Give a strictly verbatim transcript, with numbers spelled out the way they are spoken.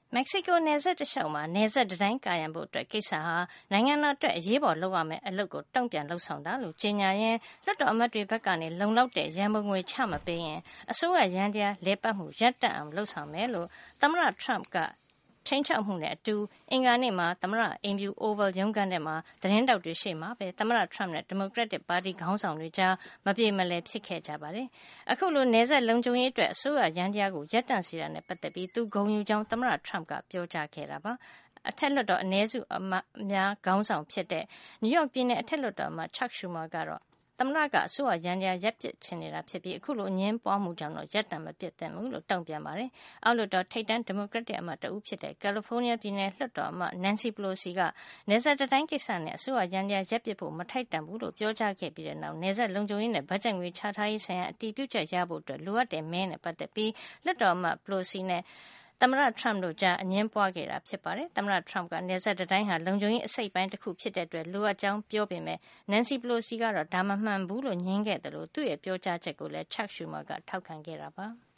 မက္ကဆီကိုနယ်စပ်တလျှောက်မှာနယ်စပ်တံတိုင်းကာရံဖို့အတွက်ကိစ္စဟာနိုင်ငံတော်အတွက်အရေးပေါ်လုပ်ရမယ့်အလုပ်ကိုတုံ့ပြန်လုပ်ဆောင်တာလို့ကြေညာရင်းလွှတ်တော်အမတ်တွေဘက်ကနေလုံလောက်တဲ့ရန်ပုံငွေချမပေးရင်အစိုးရရန်တရားလဲပတ်မှုရပ်တန့်အောင်လုပ်ဆောင်မယ်လို့သမ္မတ Trump ကချိန်ချောက်မှုနဲ့အတူအင်္ဂါနေ့မှာသမ္မတအိမ်ဖြူ Oval ရုံးခန်းထဲမှာသတင်းတောက်တွေရှေ့မှာပဲသမ္မတ Trump နဲ့ဒီမိုကရက်တစ်ပါတီခေါင်းဆောင်တွေကြားမပြေမလည်ဖြစ်ခဲ့ကြပါတယ်။အခုလိုနယ်စပ်လုံခြုံရေးအတွက်အစိုးရရန်တရားကိုရပ်တန့်စေတာနဲ့ပတ်သက်ပြီးသူဂုဏ်ယူကြောင်းသမ္မတ Trump ကပြောကြားခဲ့တာပါ။အထက်လွှတ်တော်အနည်းစုအမတ်များခေါင်းဆောင်ဖြစ်တဲ့နယူးယောက်ပြည်နယ်အထက်လွှတ်တော်အမတ် Chuck Schumer ကတော့သမ္မတကအစိုးရရန်တရားရပ်ပစ်ချင်နေတာဖြစ်ပြီးအခုလိုအငင်းပွားမှုကြောင့်တော့ရပ်တန့်မပစ်သင့်ဘူးလို့တုံ့ပြန်ပါတယ်။အောက်လွှတ်တော်ထိပ်တန်းဒီမိုကရက်တစ်အမတ်တဦးဖြစ်တဲ့ကယ်လီဖိုးနီးယားပြည်နယ်လွှတ်တော်အမတ် Nancy Pelosi ကနယ်စပ်တံတိုင်းကိစ္စနဲ့အစိုးရရန်တရားရပ်ပစ်ဖို့မထိုက်တန်ဘူးလို့ပြောကြားခဲ့ပြီးတဲ့နောက်နယ်စပ်လုံခြုံရေးနဲ့ဘတ်ဂျက်ငွေချထားရေးဆိုင်ရာအတည်ပြုချက်ရဖို့အတွက်လိုအပ်တဲ့မဲနဲ့ပတ်သက်ပြီးလွှတ်တော်အမတ် Pelosi နဲ့သမ္မတ Trump တို့ကြားအငင်းပွားခဲ့တာဖြစ်ပါတယ်။သမ္မတ Trump ကနယ်စပ်တံတိုင်းဟာလုံခြုံရေးအစိတ်ပိုင်းတစ်ခုဖြစ်တဲ့အတွက်လိုအပ်ကြောင်းပြောပေမဲ့ Nancy Pelosi ကတော့ဒါမမှန်ဘူးလို့ငြင်းခဲ့တယ်လို့သူ့ရဲ့ပြောကြားချက်ကိုလည်း Chuck Schumer ကထောက်ခံခဲ့တာပါ။